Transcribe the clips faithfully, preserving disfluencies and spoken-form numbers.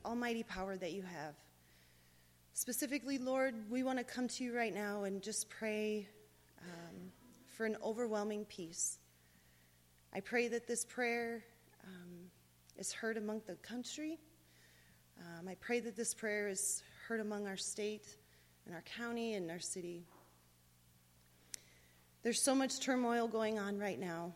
almighty power that you have. Specifically, Lord, we want to come to you right now and just pray um, for an overwhelming peace. I pray that this prayer um, is heard among the country. Um, I pray that this prayer is heard among our state and our county and our city. There's so much turmoil going on right now.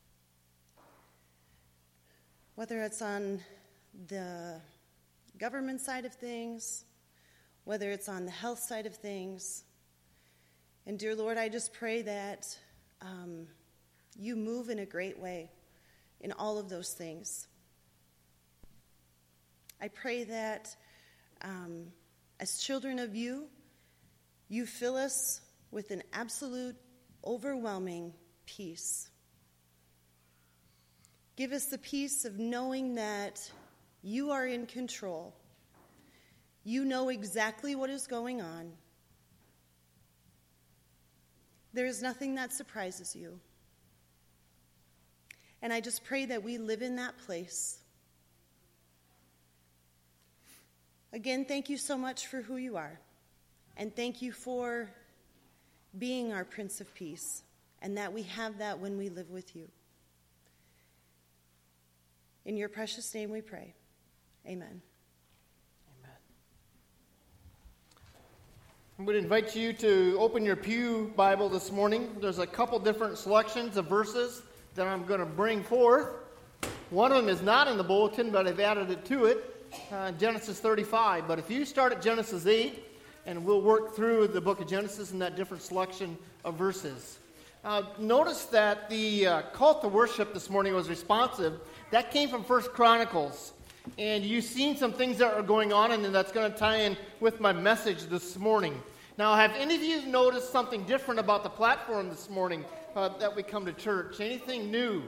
Whether it's on the government side of things, whether it's on the health side of things. And dear Lord, I just pray that um, you move in a great way in all of those things. I pray that um, as children of you, you fill us with an absolute, overwhelming peace. Give us the peace of knowing that you are in control. You know exactly what is going on. There is nothing that surprises you. And I just pray that we live in that place. Again, thank you so much for who you are. And thank you for being our Prince of Peace, and that we have that when we live with you. In your precious name we pray. Amen. Amen. I would invite you to open your pew Bible this morning. There's a couple different selections of verses that I'm going to bring forth. One of them is not in the bulletin, but I've added it to it, uh, Genesis thirty-five. But if you start at Genesis eight, and we'll work through the book of Genesis in that different selection of verses. Uh, notice that the uh, call to worship this morning was responsive. That came from First Chronicles. And you've seen some things that are going on, and that's going to tie in with my message this morning. Now, have any of you noticed something different about the platform this morning uh, that we come to church? Anything new?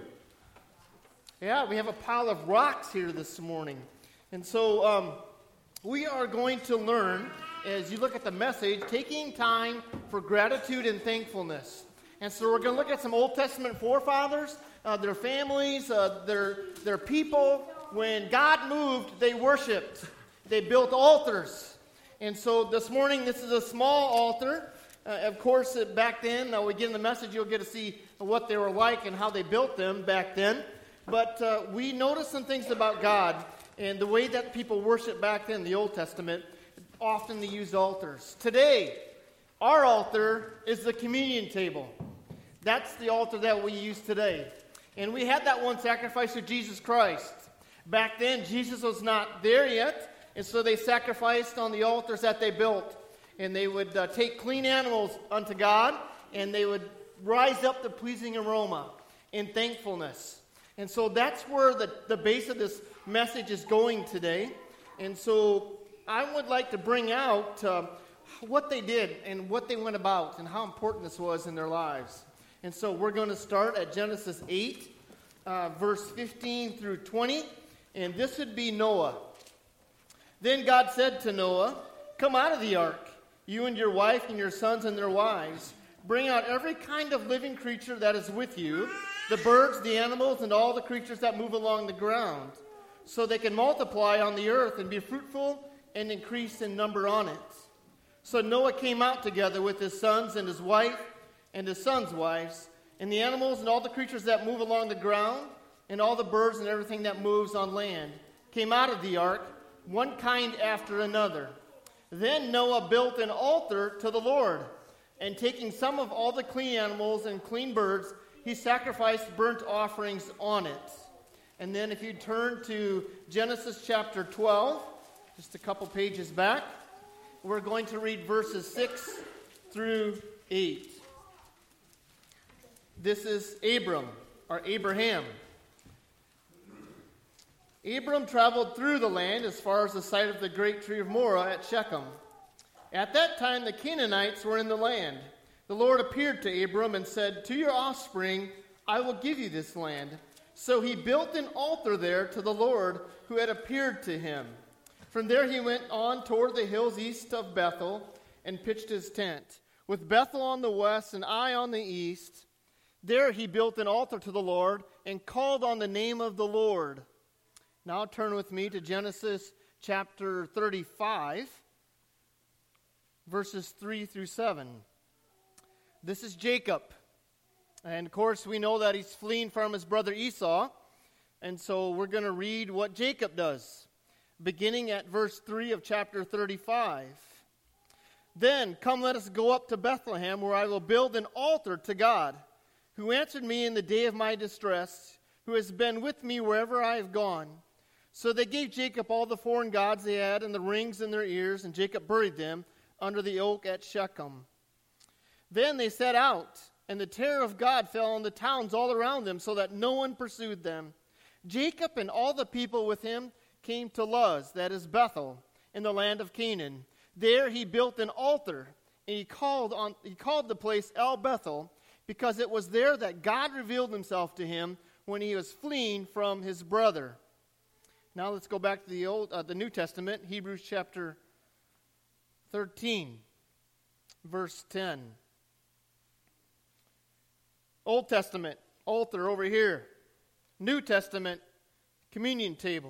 Yeah, we have a pile of rocks here this morning. And so um, we are going to learn, as you look at the message, taking time for gratitude and thankfulness. And so we're going to look at some Old Testament forefathers, uh, their families, uh, their, their people. When God moved, they worshiped. They built altars. And so this morning, this is a small altar. Uh, of course, uh, back then, uh, we get in the message, you'll get to see what they were like and how they built them back then. But uh, we noticed some things about God and the way that people worshiped back then in the Old Testament. Often they used altars. Today, our altar is the communion table. That's the altar that we use today. And we had that one sacrifice of Jesus Christ. Back then, Jesus was not there yet, and so they sacrificed on the altars that they built. And they would uh, take clean animals unto God, and they would rise up the pleasing aroma in thankfulness. And so that's where the, the base of this message is going today. And so I would like to bring out uh, what they did and what they went about and how important this was in their lives. And so we're going to start at Genesis eight, uh, verse fifteen through twenty. And this would be Noah. Then God said to Noah, "Come out of the ark, you and your wife and your sons and their wives. Bring out every kind of living creature that is with you, the birds, the animals, and all the creatures that move along the ground, so they can multiply on the earth and be fruitful and increase in number on it." So Noah came out together with his sons and his wife and his sons' wives, and the animals and all the creatures that move along the ground, and all the birds and everything that moves on land, came out of the ark, one kind after another. Then Noah built an altar to the Lord, and taking some of all the clean animals and clean birds, he sacrificed burnt offerings on it. And then if you turn to Genesis chapter twelve, just a couple pages back, we're going to read verses six through eight. This is Abram, or Abraham. Abram traveled through the land as far as the site of the great tree of Moreh at Shechem. At that time the Canaanites were in the land. The Lord appeared to Abram and said, "To your offspring I will give you this land." So he built an altar there to the Lord who had appeared to him. From there he went on toward the hills east of Bethel and pitched his tent, with Bethel on the west and Ai on the east. There he built an altar to the Lord and called on the name of the Lord. Now turn with me to Genesis chapter thirty-five, verses three through seven. This is Jacob. And of course, we know that he's fleeing from his brother Esau. And so we're going to read what Jacob does, beginning at verse three of chapter thirty-five. Then, come, let us go up to Bethlehem, where I will build an altar to God, who answered me in the day of my distress, who has been with me wherever I have gone. So they gave Jacob all the foreign gods they had and the rings in their ears, and Jacob buried them under the oak at Shechem. Then they set out, and the terror of God fell on the towns all around them, so that no one pursued them. Jacob and all the people with him came to Luz, that is Bethel, in the land of Canaan. There he built an altar, and he called on he called the place El Bethel, because it was there that God revealed himself to him when he was fleeing from his brother. Now let's go back to the old uh, the New Testament, Hebrews chapter thirteen, verse ten. Old Testament, altar over here. New Testament, communion table.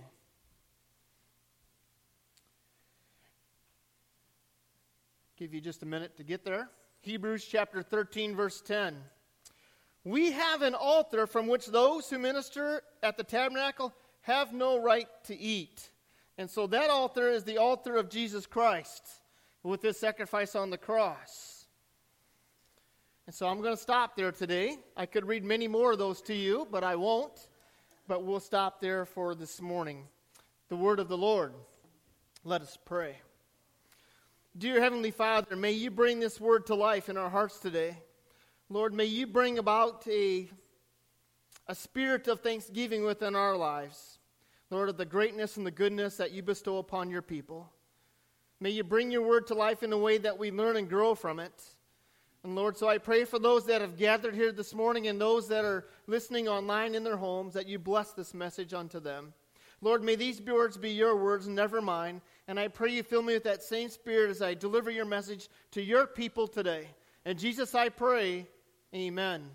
Give you just a minute to get there. Hebrews chapter thirteen, verse ten. We have an altar from which those who minister at the tabernacle have no right to eat. And so that altar is the altar of Jesus Christ with his sacrifice on the cross. And so I'm going to stop there today. I could read many more of those to you, but I won't. But we'll stop there for this morning. The word of the Lord. Let us pray. Dear Heavenly Father, may you bring this word to life in our hearts today. Lord, may you bring about a, a spirit of thanksgiving within our lives. Lord, of the greatness and the goodness that you bestow upon your people. May you bring your word to life in a way that we learn and grow from it. And Lord, so I pray for those that have gathered here this morning and those that are listening online in their homes, that you bless this message unto them. Lord, may these words be your words and never mine. And I pray you fill me with that same spirit as I deliver your message to your people today. In Jesus I pray, amen.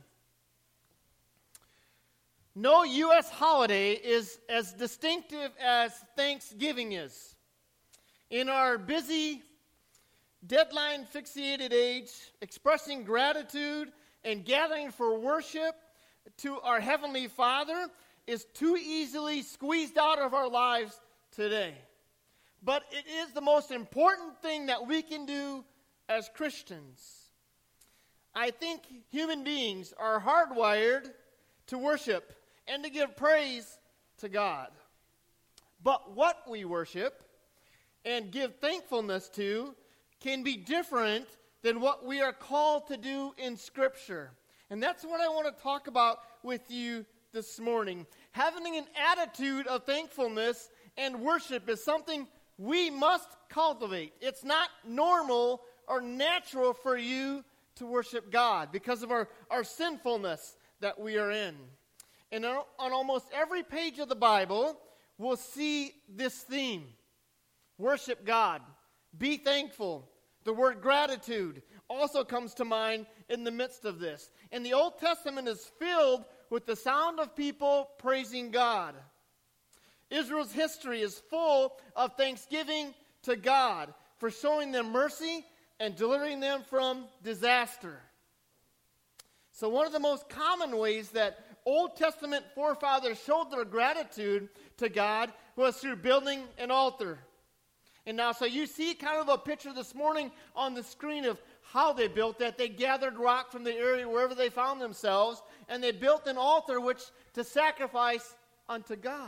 No U S holiday is as distinctive as Thanksgiving is. In our busy, deadline-fixated age, expressing gratitude and gathering for worship to our Heavenly Father is too easily squeezed out of our lives today. But it is the most important thing that we can do as Christians. I think human beings are hardwired to worship and to give praise to God. But what we worship and give thankfulness to can be different than what we are called to do in Scripture. And that's what I want to talk about with you this morning. Having an attitude of thankfulness and worship is something we must cultivate. It's not normal or natural for you to worship God because of our, our sinfulness that we are in. And on, on almost every page of the Bible, we'll see this theme. Worship God. Be thankful. The word gratitude also comes to mind in the midst of this. And the Old Testament is filled with the sound of people praising God. Israel's history is full of thanksgiving to God for showing them mercy and delivering them from disaster. So one of the most common ways that Old Testament forefathers showed their gratitude to God was through building an altar. And now, so you see kind of a picture this morning on the screen of how they built that. They gathered rock from the area wherever they found themselves, and they built an altar which to sacrifice unto God.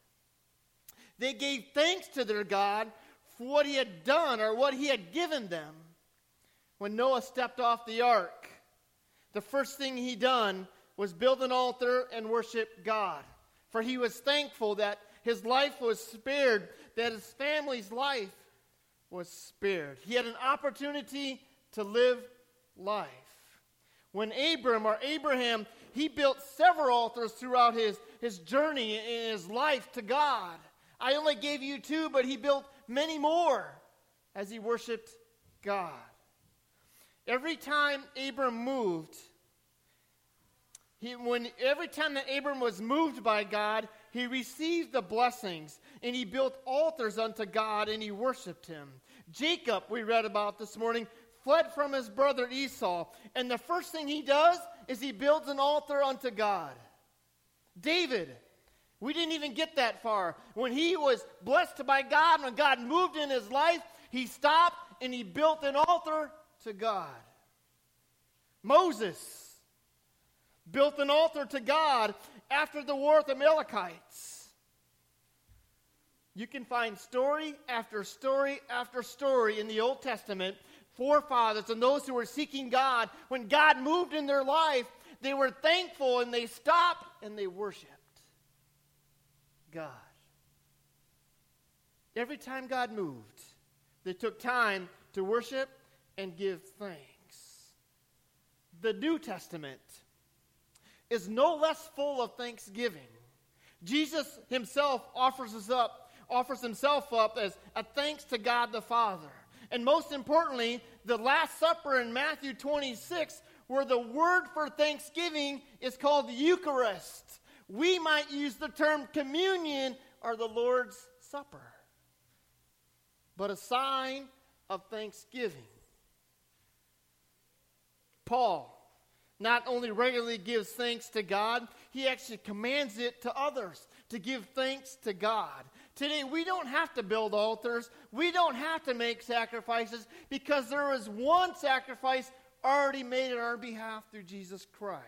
They gave thanks to their God for what he had done or what he had given them. When Noah stepped off the ark, the first thing he done was build an altar and worship God. For he was thankful that his life was spared, that his family's life was spared. He had an opportunity to live life. When Abram or Abraham, he built several altars throughout his, his journey in his life to God. I only gave you two, but he built many more as he worshiped God. Every time Abram moved, he, when every time that Abram was moved by God, he received the blessings, and he built altars unto God, and he worshiped him. Jacob, we read about this morning, fled from his brother Esau, and the first thing he does is he builds an altar unto God. David, we didn't even get that far. When he was blessed by God, when God moved in his life, he stopped and he built an altar to God. Moses built an altar to God after the war with the Amalekites. You can find story after story after story in the Old Testament, forefathers and those who were seeking God. When God moved in their life, they were thankful and they stopped and they worshiped God. Every time God moved, they took time to worship and give thanks. The New Testament is no less full of thanksgiving. Jesus himself offers us up, offers himself up as a thanks to God the Father. And most importantly, the Last Supper in Matthew twenty-six, where the word for thanksgiving is called the Eucharist. We might use the term communion or the Lord's Supper, but a sign of thanksgiving. Paul not only regularly gives thanks to God, he actually commands it to others to give thanks to God. Today, we don't have to build altars. We don't have to make sacrifices because there is one sacrifice already made on our behalf through Jesus Christ.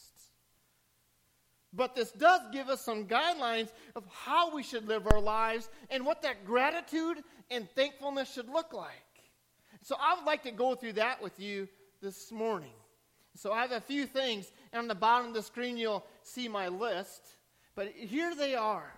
But this does give us some guidelines of how we should live our lives and what that gratitude and thankfulness should look like. So I would like to go through that with you this morning. So I have a few things, and on the bottom of the screen you'll see my list. But here they are.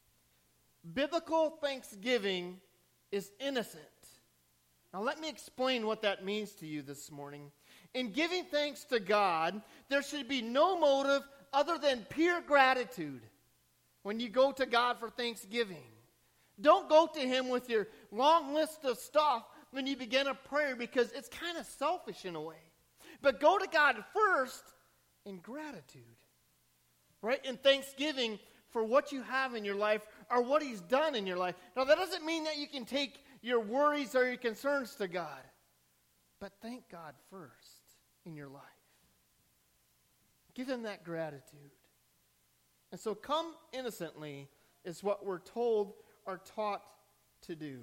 Biblical thanksgiving is innocent. Now let me explain what that means to you this morning. In giving thanks to God, there should be no motive other than pure gratitude when you go to God for thanksgiving. Don't go to him with your long list of stuff when you begin a prayer because it's kind of selfish in a way. But go to God first in gratitude, right? In thanksgiving for what you have in your life or what he's done in your life. Now, that doesn't mean that you can take your worries or your concerns to God, but thank God first in your life. Give him that gratitude. And so come innocently is what we're told or taught to do.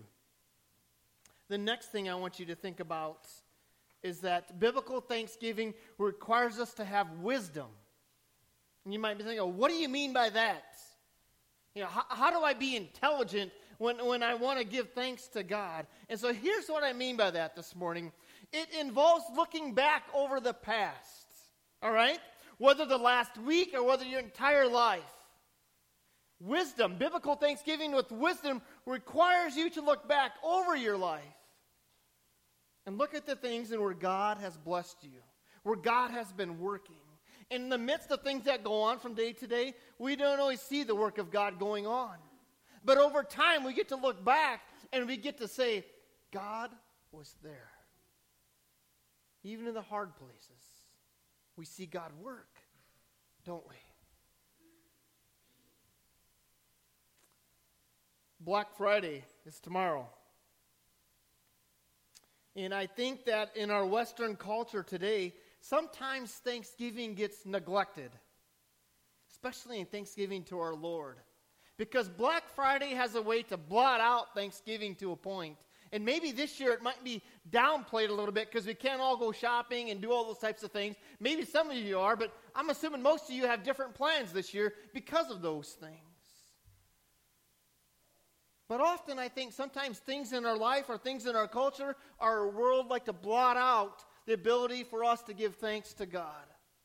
The next thing I want you to think about is that biblical thanksgiving requires us to have wisdom. And you might be thinking, oh, what do you mean by that? You know, how, how do I be intelligent when, when I want to give thanks to God? And so here's what I mean by that this morning. It involves looking back over the past, all right? Whether the last week or whether your entire life. Wisdom, biblical thanksgiving with wisdom requires you to look back over your life and look at the things and where God has blessed you, where God has been working. In the midst of things that go on from day to day, we don't always see the work of God going on. But over time, we get to look back and we get to say, God was there. Even in the hard places, we see God work, don't we? Black Friday is tomorrow. And I think that in our Western culture today, sometimes Thanksgiving gets neglected, especially in Thanksgiving to our Lord. Because Black Friday has a way to blot out Thanksgiving to a point. And maybe this year it might be downplayed a little bit because we can't all go shopping and do all those types of things. Maybe some of you are, but I'm assuming most of you have different plans this year because of those things. But often I think sometimes things in our life or things in our culture, our world like to blot out the ability for us to give thanks to God.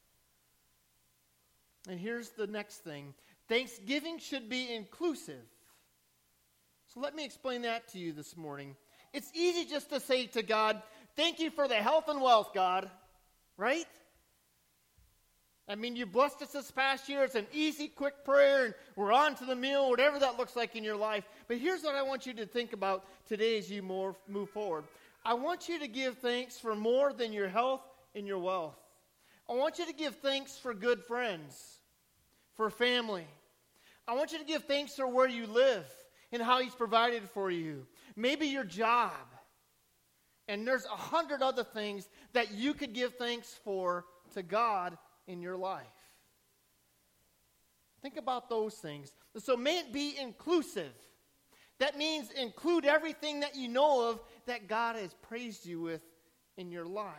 And here's the next thing. Thanksgiving should be inclusive. So let me explain that to you this morning. It's easy just to say to God, thank you for the health and wealth, God. Right? I mean, you blessed us this past year. It's an easy, quick prayer, and we're on to the meal, whatever that looks like in your life. But here's what I want you to think about today as you more, move forward. I want you to give thanks for more than your health and your wealth. I want you to give thanks for good friends, for family. I want you to give thanks for where you live and how He's provided for you. Maybe your job. And there's a hundred other things that you could give thanks for to God in your life. Think about those things. So may it be inclusive. That means include everything that you know of that God has praised you with in your life.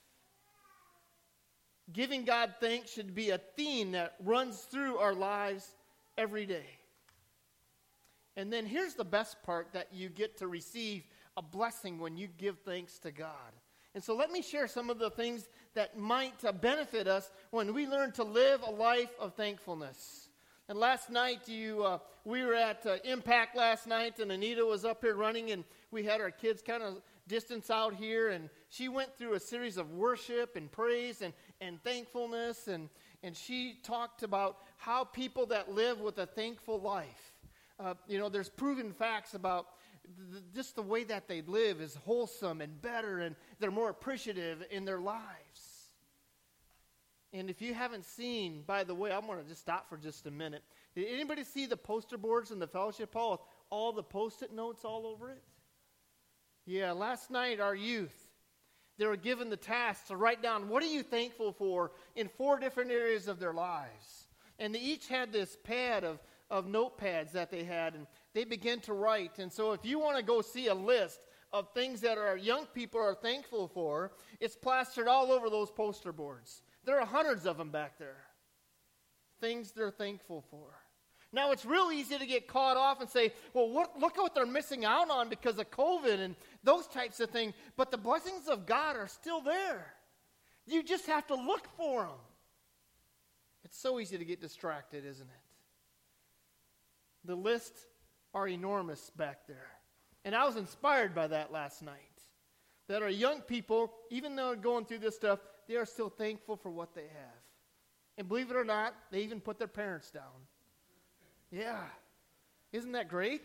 Giving God thanks should be a theme that runs through our lives every day. And then here's the best part, that you get to receive a blessing when you give thanks to God. And so let me share some of the things that might uh, benefit us when we learn to live a life of thankfulness. And last night, you, uh, we were at uh, Impact last night, and Anita was up here running, and we had our kids kind of distance out here, and she went through a series of worship and praise and, and thankfulness, and, and she talked about how people that live with a thankful life, uh, you know, there's proven facts about th- just the way that they live is wholesome and better, and they're more appreciative in their lives. And if you haven't seen, by the way, I'm going to just stop for just a minute. Did anybody see the poster boards in the fellowship hall with all the Post-it notes all over it? Yeah, last night our youth, they were given the task to write down, what are you thankful for in four different areas of their lives? And they each had this pad of, of notepads that they had, and they began to write. And so if you want to go see a list of things that our young people are thankful for, it's plastered all over those poster boards. There are hundreds of them back there. Things they're thankful for. Now, it's real easy to get caught off and say, well, what, look at what they're missing out on because of COVID and those types of things. But the blessings of God are still there. You just have to look for them. It's so easy to get distracted, isn't it? The lists are enormous back there. And I was inspired by that last night. That our young people, even though they're going through this stuff, they are still thankful for what they have. And believe it or not, they even put their parents down. Yeah. Isn't that great?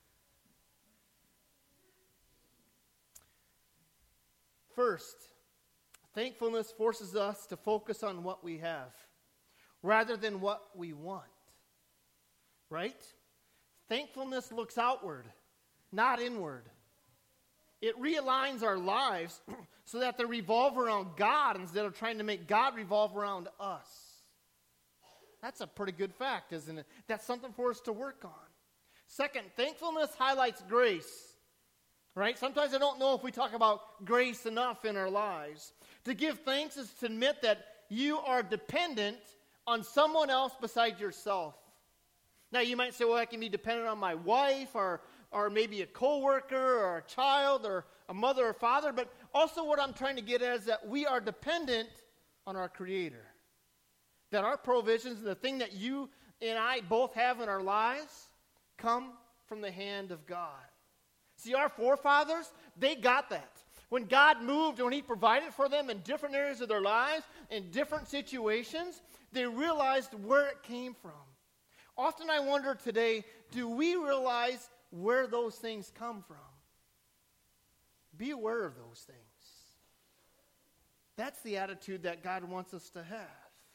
First, thankfulness forces us to focus on what we have rather than what we want. Right? Thankfulness looks outward, not inward. It realigns our lives so that they revolve around God instead of trying to make God revolve around us. That's a pretty good fact, isn't it? That's something for us to work on. Second, thankfulness highlights grace. Right? Sometimes I don't know if we talk about grace enough in our lives. To give thanks is to admit that you are dependent on someone else besides yourself. Now you might say, well, I can be dependent on my wife or or maybe a coworker or a child or a mother or father, but also what I'm trying to get at is that we are dependent on our Creator. That our provisions and the thing that you and I both have in our lives come from the hand of God. See, our forefathers, they got that. When God moved, when He provided for them in different areas of their lives, in different situations, they realized where it came from. Often I wonder today, do we realize where those things come from? Be aware of those things. That's the attitude that God wants us to have.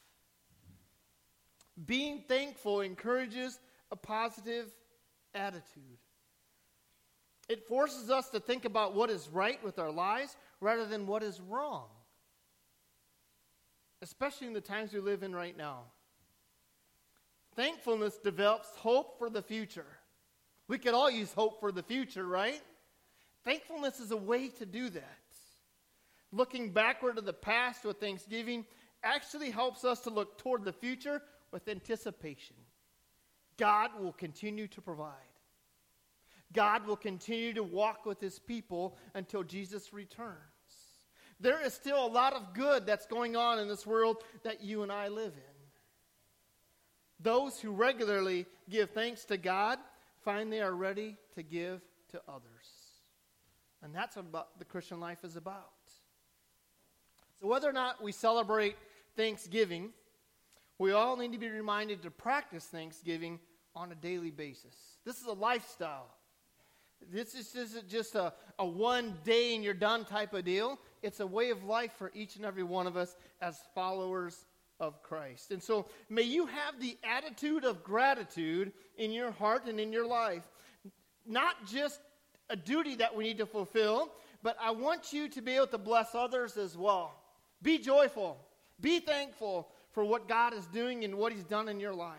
Being thankful encourages a positive attitude. It forces us to think about what is right with our lives rather than what is wrong. Especially in the times we live in right now. Thankfulness develops hope for the future. We could all use hope for the future, right? Thankfulness is a way to do that. Looking backward to the past with thanksgiving actually helps us to look toward the future with anticipation. God will continue to provide. God will continue to walk with His people until Jesus returns. There is still a lot of good that's going on in this world that you and I live in. Those who regularly give thanks to God find they are ready to give to others. And that's what the Christian life is about. So whether or not we celebrate Thanksgiving, we all need to be reminded to practice Thanksgiving on a daily basis. This is a lifestyle. This is, isn't just a, a one day and you're done type of deal. It's a way of life for each and every one of us as followers of Christ. And so may you have the attitude of gratitude in your heart and in your life. Not just a duty that we need to fulfill, but I want you to be able to bless others as well. Be joyful. Be thankful for what God is doing and what he's done in your life.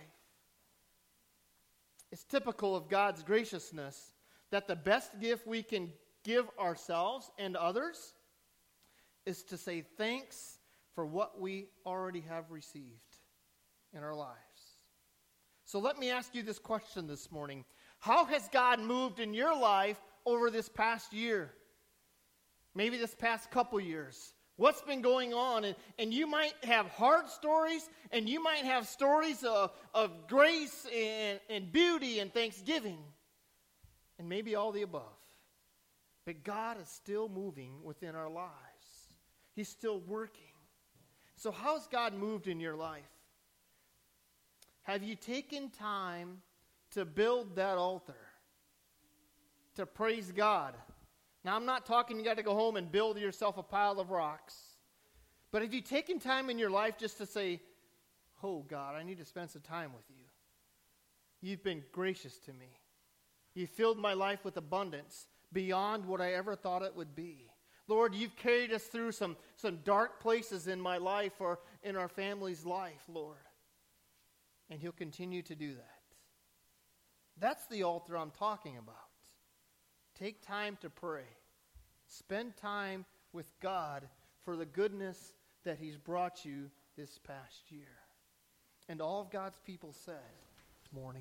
It's typical of God's graciousness that the best gift we can give ourselves and others is to say thanks for what we already have received in our lives. So let me ask you this question this morning. How has God moved in your life over this past year? Maybe this past couple years. What's been going on? And, and you might have hard stories, and you might have stories of, of grace and, and beauty and thanksgiving, and maybe all the above. But God is still moving within our lives. He's still working. So how's God moved in your life? Have you taken time to build that altar, to praise God? Now, I'm not talking you got to go home and build yourself a pile of rocks. But have you taken time in your life just to say, oh, God, I need to spend some time with you. You've been gracious to me. You filled my life with abundance beyond what I ever thought it would be. Lord, you've carried us through some, some dark places in my life or in our family's life, Lord. And he'll continue to do that. That's the altar I'm talking about. Take time to pray. Spend time with God for the goodness that he's brought you this past year. And all of God's people said this morning.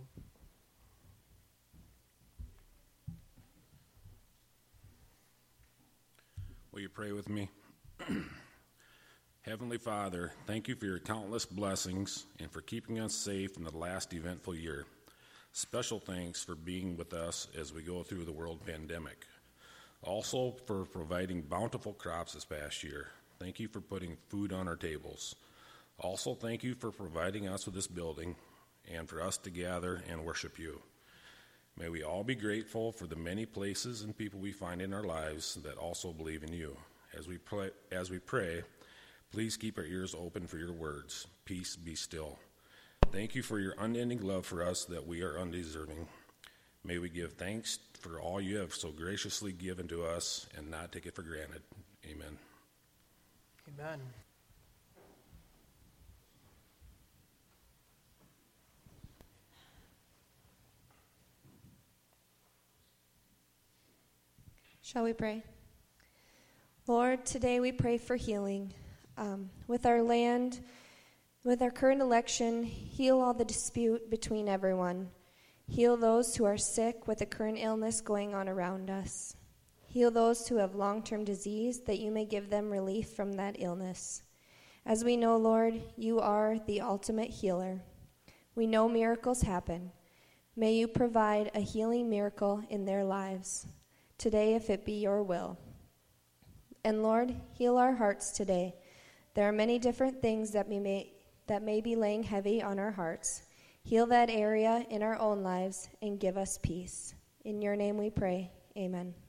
Will you pray with me? Heavenly Father, thank you for your countless blessings and for keeping us safe in the last eventful year. Special thanks for being with us as we go through the world pandemic. Also for providing bountiful crops this past year. Thank you for putting food on our tables. Also thank you for providing us with this building and for us to gather and worship you. May we all be grateful for the many places and people we find in our lives that also believe in you. As we pray, as we pray, please keep our ears open for your words. Peace, be still. Thank you for your unending love for us that we are undeserving. May we give thanks for all you have so graciously given to us and not take it for granted. Amen. Amen. Shall we pray? Lord, today we pray for healing. Um, with our land, with our current election, heal all the dispute between everyone. Heal those who are sick with the current illness going on around us. Heal those who have long-term disease, that you may give them relief from that illness. As we know, Lord, you are the ultimate healer. We know miracles happen. May you provide a healing miracle in their lives today, if it be your will. And Lord, heal our hearts today. There are many different things that we may that may be laying heavy on our hearts. Heal that area in our own lives and give us peace. In your name we pray. Amen.